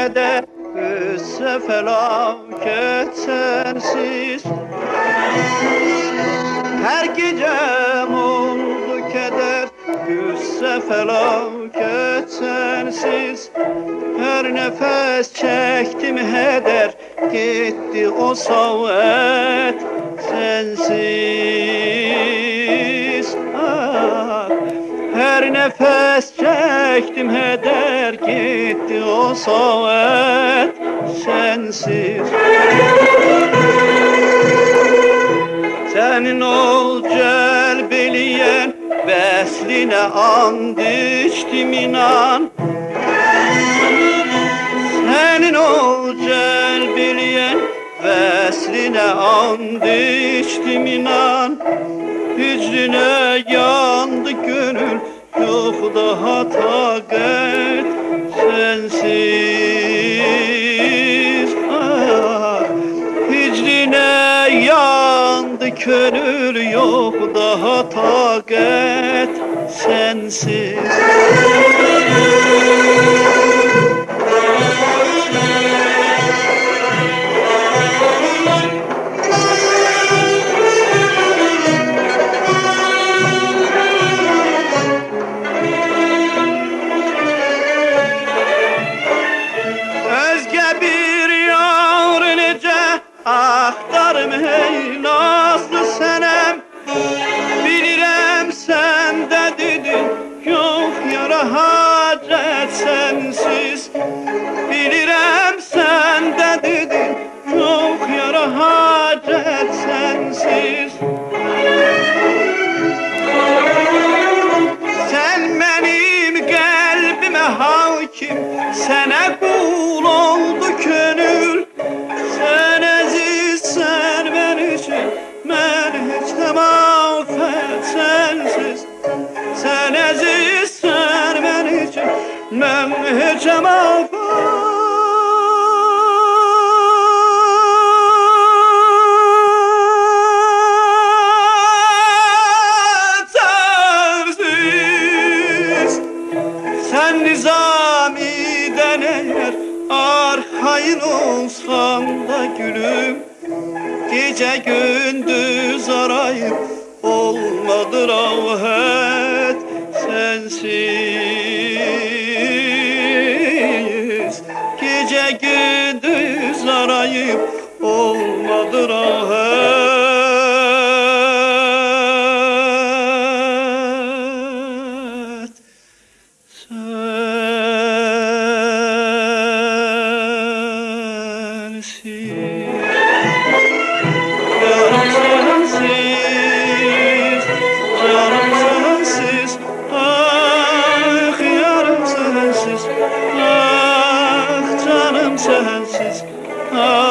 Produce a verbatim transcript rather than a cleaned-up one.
keder, kıssa felaket sensiz. Her gecem oldu keder, kıssa felaket sensiz. Her nefes çektim heder, gitti o savet sensiz. Ah, her nefes çektim heder, gitti o savet sensiz. Senin ol celbeliyen, vesline and içtim inan. Senin ol celbeliyen, vesline and içtim inan. Hücrüne yandı gönül, yok daha takat sensiz. Ah, hücrüne yandı gönül, yok daha takat sensiz. Axtarım hey nazlı senem, bilirəm səndə dedin, yox yara hacət sensiz. Bilirəm səndə dedin, yox yara hacət sensiz. Sən mənim qəlbimə hakim, sənə qul oldu könül. Mən heçəm afət sensiz. Sən əzizsən mən üçün, mən heçəm afət sensiz. Sən Nizami'dən eğer arxayın olsan da gülüm, gece gündüz arayıp olmadı rahat sensiz. Gece gündüz arayıp olmadı rahat sensiz. Canım sensiz, canım sensiz, ah yarım sensiz, ah canım sensiz, ah.